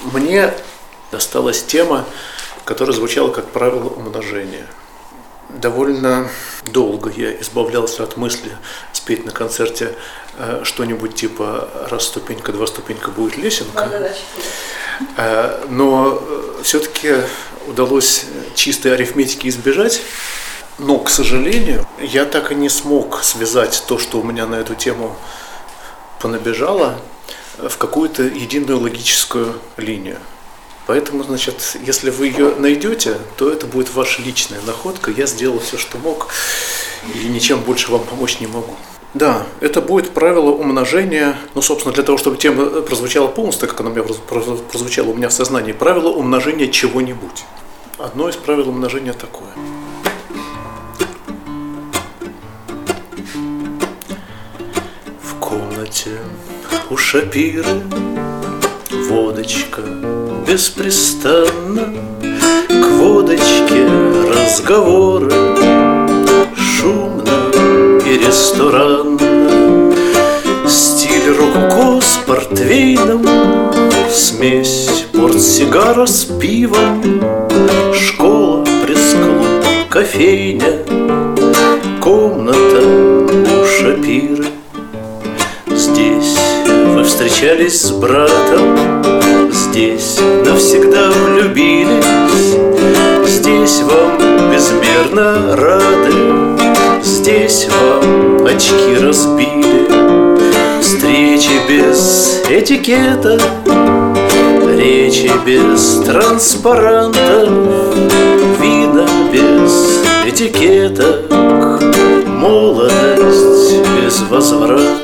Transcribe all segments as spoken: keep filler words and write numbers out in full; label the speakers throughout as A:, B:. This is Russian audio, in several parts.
A: Мне досталась тема, которая звучала как правило умножения. Довольно долго я избавлялся от мысли спеть на концерте э, что-нибудь типа «раз ступенька, два ступенька, будет лесенка». Э, но все-таки удалось чистой арифметики избежать. Но, к сожалению, я так и не смог связать то, что у меня на эту тему понабежало, в какую-то единую логическую линию. Поэтому, значит, если вы ее найдете, то это будет ваша личная находка. Я сделал все, что мог, и ничем больше вам помочь не могу. Да, это будет правило умножения, ну, собственно, для того, чтобы тема прозвучала полностью, как она у меня прозвучала у меня в сознании, правило умножения чего-нибудь. Одно из правил умножения такое. В комнате у Шапиры водочка беспрестанно, к водочке разговоры, шумно и ресторанно. Стиль рококо с портвейном, смесь портсигара с пивом, школа, пресс-клуб, кофейня, комната у Шапиры. Здесь вы встречались с братом, здесь навсегда влюбились, здесь вам безмерно рады, здесь вам очки разбили. Встречи без этикета, речи без транспарантов, вина без этикеток, молодость без возврата.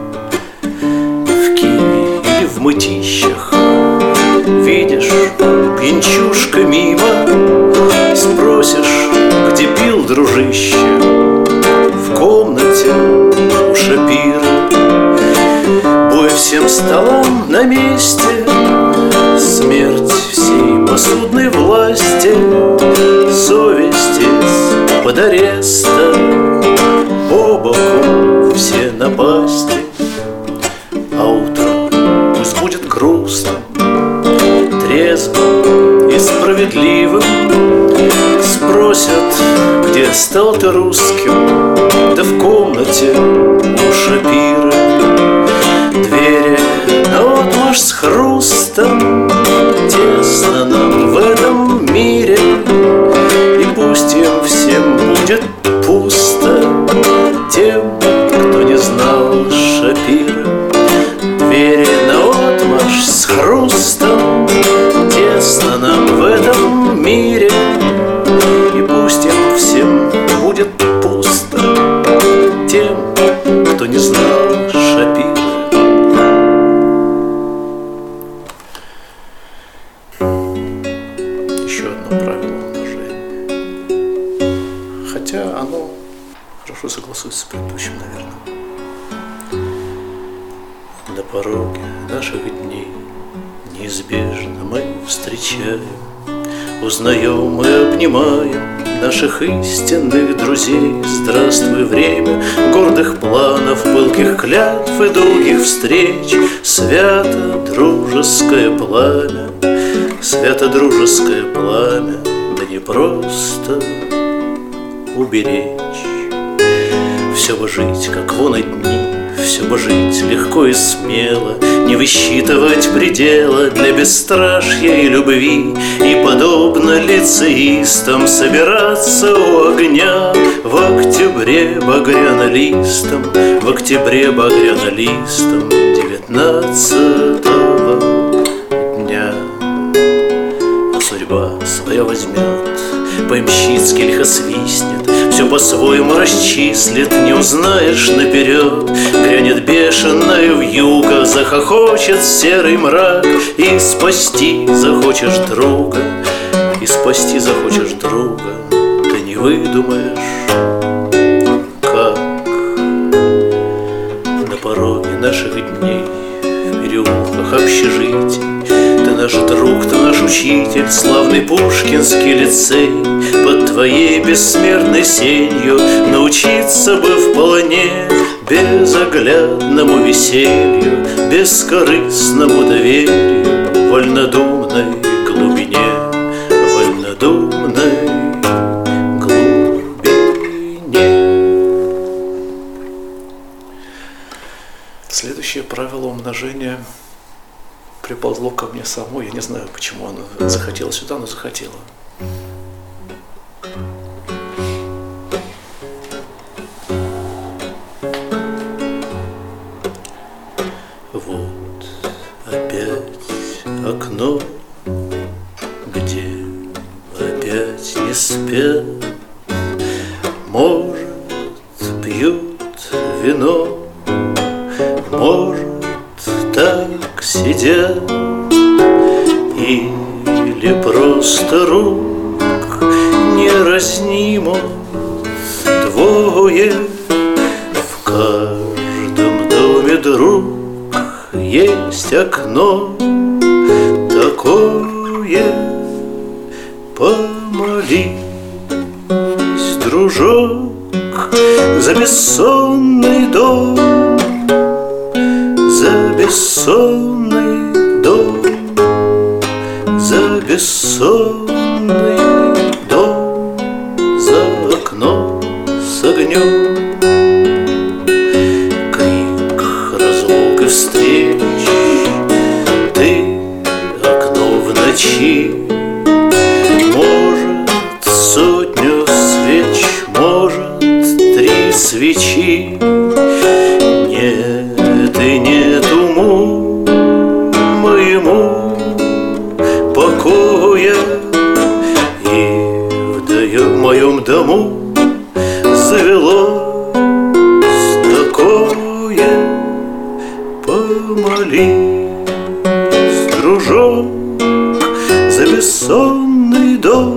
A: В мытищах видишь пьянчушка мимо, спросишь, где пил, дружище, в комнате у Шапиры. Бой всем столам на месте, смерть всей посудной власти, совесть из-под ареста, по боку все напасти. А утром пусть будет грустным, трезвым и справедливым. Спросят, где стал ты русским, да в комнате у Шапиры. Двери наотмашь с хрустом, тесно нам в этом мире, и пусть им всем будет пусто, тем, кто не знал Шапиры. Двери наотмашь с хрустом, тесно нам в этом мире, и пусть им всем будет пусто, тем, кто не знал Шапиры. Еще одно правило умножения, хотя оно хорошо согласуется с предыдущим, наверное. На пороге наших дней неизбежно мы встречаем, узнаем и обнимаем наших истинных друзей. Здравствуй, время гордых планов, пылких клятв и долгих встреч. Свято дружеское пламя, свято дружеское пламя, да не просто уберечь. Все бы жить, как вон и дни, все бы жить легко и смело, не высчитывать предела для бесстрашья и любви, и, подобно лицеистам, собираться у огня в октябре багряно-листом, в октябре багряно-листом девятнадцатого дня. А судьба своя возьмет, по-ямщицки лихо свистнет, все по-своему расчислит, не узнаешь наперед. Грянет бешеная вьюга, захохочет серый мрак, и спасти захочешь друга, и спасти захочешь друга, ты не выдумаешь, как. На пороге наших дней, в переулках общежитий, ты наш друг, ты наш учитель, славный пушкинский лицей. Под твоей бессмертной сенью научиться бы вполне безоглядному веселью, бескорыстному доверию, вольнодумию мне самой. Я не знаю, почему она захотела сюда, но захотела. Вот опять окно, где опять не спят. Может, пьют вино, может, так сидят, или просто рук не разнимут двое. В каждом доме, друг, есть окно такое. Помолись, дружок, за бессонный дом, за бессонный дом, за бессонный дом, за окном с огнем. Крик разлук и встреч, ты окно в ночи. Может, сотню свеч, может, три свечи. Нет и нет уму моему покоя, и в моем дому завелось такое. Помолись, дружок, за бессонный дом,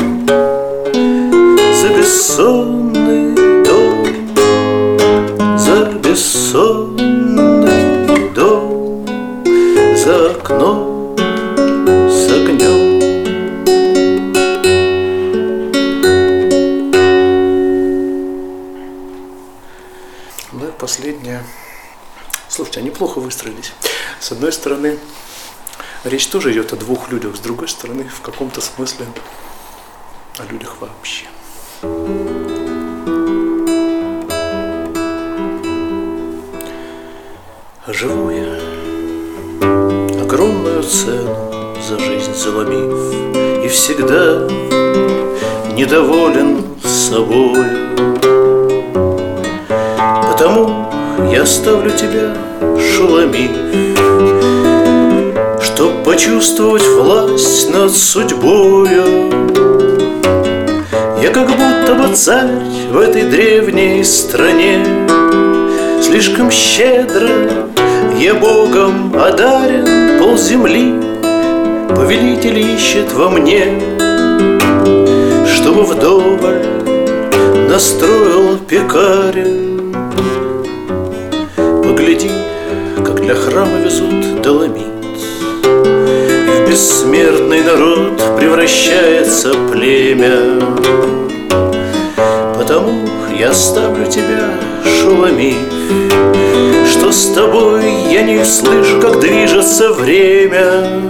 A: за бессонный дом, за бессонный дом, за окном с огнем. Ну и последнее. Слушайте, они плохо выстроились. С одной стороны, речь тоже идет о двух людях, с другой стороны, в каком-то смысле о людях вообще. Живу я, огромную цену за жизнь заломив, и всегда недоволен собой. Потому я оставлю тебя, Шуламив, чтоб почувствовать власть над судьбою. Я как будто бы царь в этой древней стране, слишком щедро я Богом одарен, полземли повелитель ищет во мне, чтобы вдоволь настроил пекаря. Погляди, как для храма везут доломит, и в бессмертный народ превращается племя. Потому я оставлю тебя, Шуламив, что с тобой я не слышу, как движется время.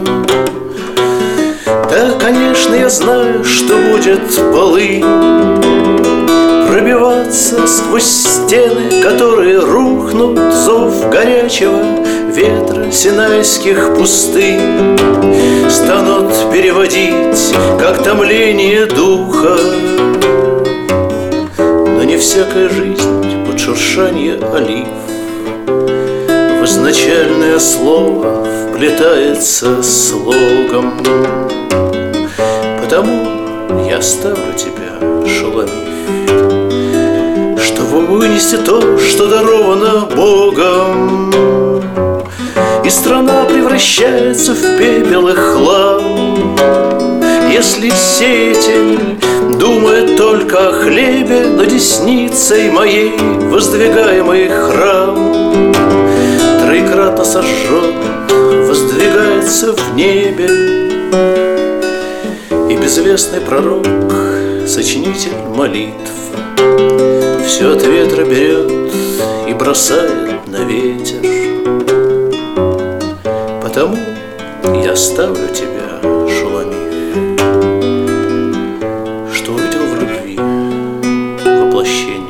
A: Да, конечно, я знаю, что будет полынь пробиваться сквозь стены, которые рухнут, зов горячего ветра синайских пустынь станут переводить, как томление духа. Но не всякая жизнь под шуршанье олив в изначальное слово вплетается слогом. Потому я оставлю тебя, Шуламив, чтобы вынести то, что даровано Богом. И страна превращается в пепел и хлам, если сеятель думает только о хлебе, но десницей моей воздвигаемый храм троекратно сожжен, воздвигается в небе. И безвестный пророк, сочинитель молитв, все от ветра берет и бросает на ветер. Потому я оставлю тебя, Шуламив, что увидел в любви воплощение